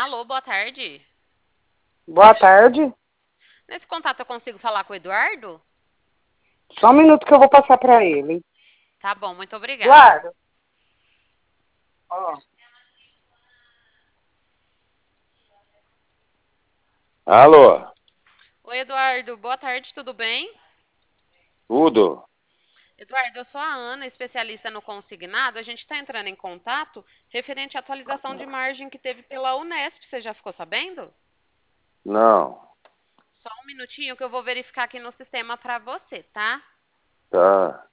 Alô, boa tarde. Boa tarde. Nesse contato eu consigo falar com o Eduardo? Só um minuto que eu vou passar para ele. Tá bom, muito obrigada. Eduardo. Ó. Alô, Oi, Eduardo, boa tarde, tudo bem? tudo? Eduardo, eu sou a Ana, especialista no consignado. A gente está entrando em contato referente à atualização de margem que teve pela Unesp. Você já ficou sabendo? Não, Só um minutinho que eu vou verificar aqui no sistema para você, tá? tá.